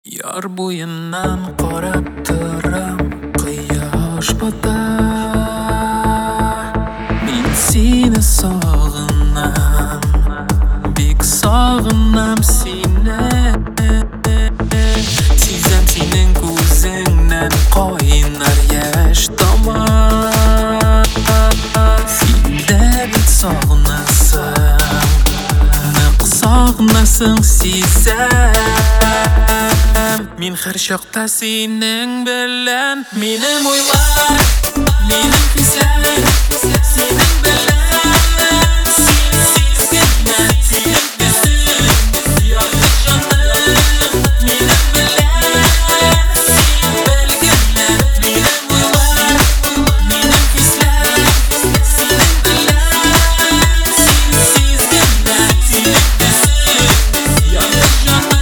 Yar boyundan qarab turam, quyosh botar. Men seni sog'inam, bek sog'inam seni. Sezam sening ko'zingdan qo'yinar yosh tomar. Senda bek sog'inasam, naq sog'inasang sezam. Men har chaqda sening bilan, mening o'ylar, mening hislar, sening bilan, sensiz gina, sening bizim, yo'q jonim, mening bilan, sen bilgina, mening o'ylar, mening hislar, sening bilan, sensiz gina, sening bizim, yo'q jonim.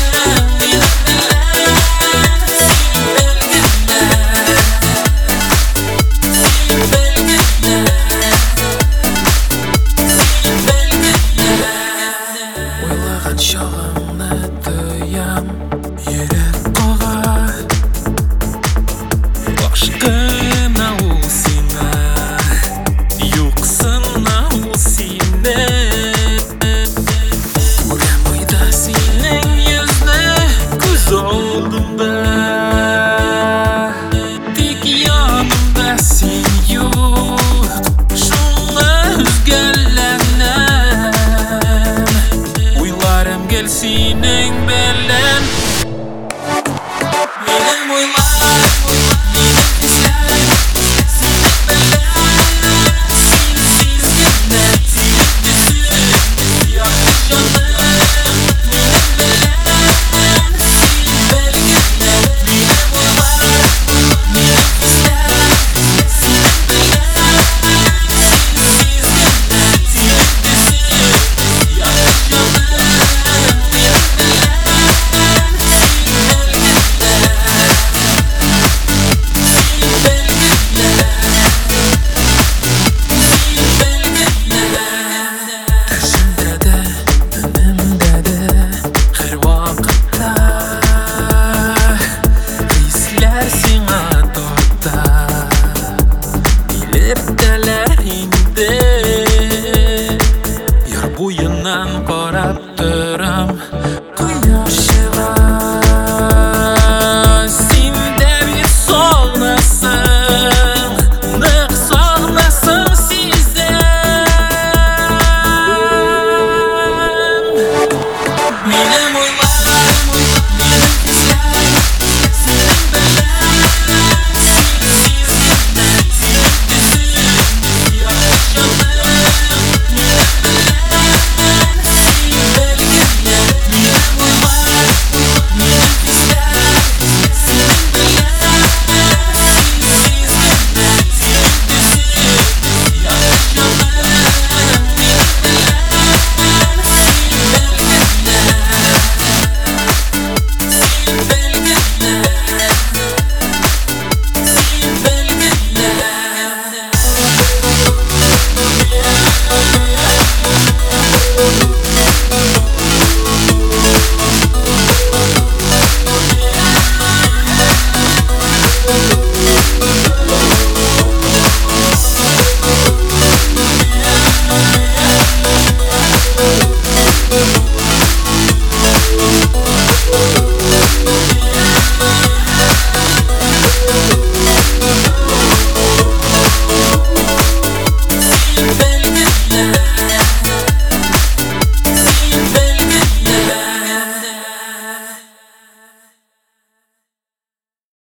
Chog'imni to'yam, yurib qog'ar boshqana u seni, yo'qsina u seni. Ko'ram o'yda sening yuzni, ko'z oldimda, tek yonimda sen yo'q, shunga o'zgarlanam. Gel sening bilan, mening o'ylar, mening hislar, sening bilan, sensiz gina, sening bizim, yo'q jonim, mening bilan, sen bilgina, mening o'ylar, mening hislar, sening bilan, sensiz gina, sening bizim, yo'q jonim. Yar boyundan qarab turam, quyosh chiqar. Senda bir sog'inasam, naq sog'inasam sezam. Mening o'ylar, mening hislar, sening bilan, sensiz gina, sening bizim, yo'q jonim. Yeah.